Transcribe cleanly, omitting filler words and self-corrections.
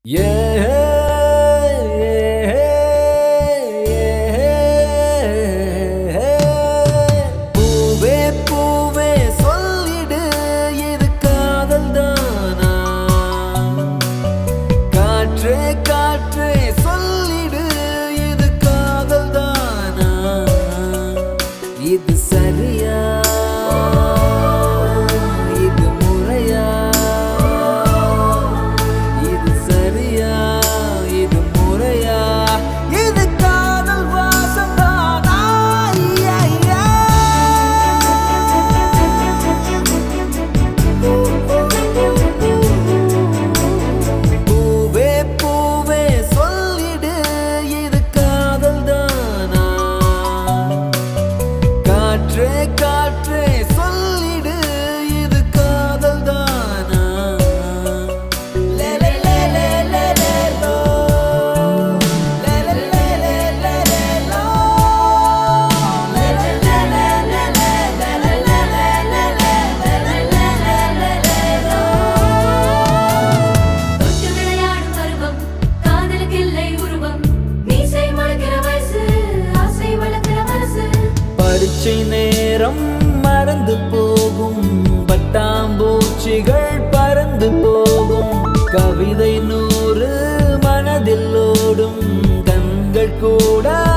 பூவே பூவே சொல்லிடு இது காதல் தானா? காற்றே காற்றே சொல்லிடு இது காதல் தானா? இது சரியா? இது முறையா? இது சரியா? இது முறையா? இது காதல் வாசம் தானா? பூவே பூவே சொல்லிடு இது காதல் தானா? காற்றே காற்றே சொல்லிடு இது காதல் தானா? தொட்டு விளையாடும் பருவம் காதலுக்கில்லை உருவம் மீசை முளைக்கிற வயசு ஆசை வளர்க்கிற மனசு பரீட்சை நேரம் மறந்து போகும் பட்டாம்பூச்சிகள் பறந்து போகும் கவிதை 100 மனதில் ஓடும் கண்கள் கூட